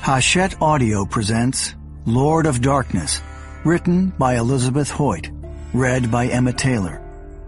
Hachette Audio presents Lord of Darkness, written by Elizabeth Hoyt, read by Emma Taylor.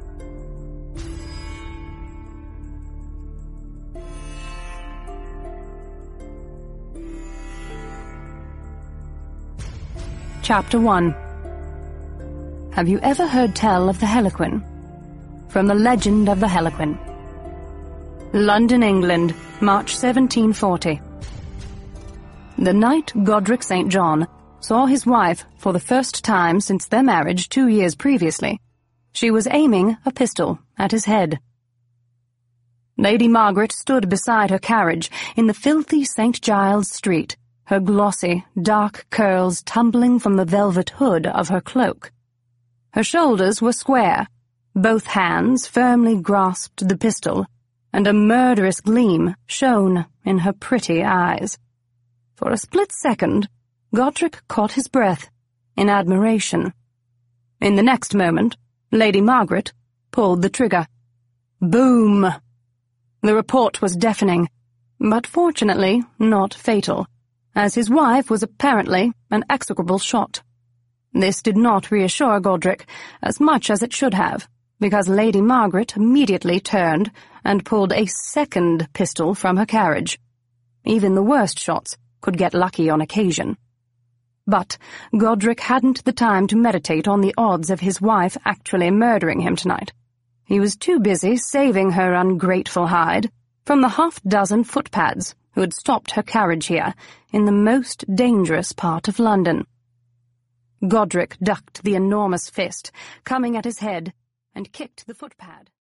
Chapter 1. Have you ever heard tell of the Harlequin? From the legend of the Harlequin. London, England, March 1740. The night Godric St. John saw his wife for the first time since their marriage 2 years previously, she was aiming a pistol at his head. Lady Margaret stood beside her carriage in the filthy St. Giles Street, her glossy, dark curls tumbling from the velvet hood of her cloak. Her shoulders were square, both hands firmly grasped the pistol, and a murderous gleam shone in her pretty eyes. For a split second, Godric caught his breath in admiration. In the next moment, Lady Margaret pulled the trigger. Boom! The report was deafening, but fortunately not fatal, as his wife was apparently an execrable shot. This did not reassure Godric as much as it should have, because Lady Margaret immediately turned and pulled a second pistol from her carriage. Even the worst shots could get lucky on occasion. But Godric hadn't the time to meditate on the odds of his wife actually murdering him tonight. He was too busy saving her ungrateful hide from the half-dozen footpads who had stopped her carriage here in the most dangerous part of London. Godric ducked the enormous fist coming at his head and kicked the footpad.